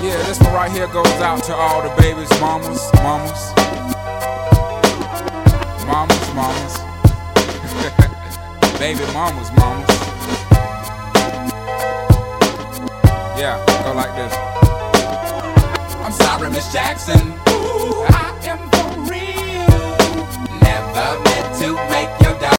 Yeah, this one right here goes out to all the babies, mamas. Baby mamas. Yeah, go like this. I'm sorry, Miss Jackson. Ooh, I am for real. Never meant to make your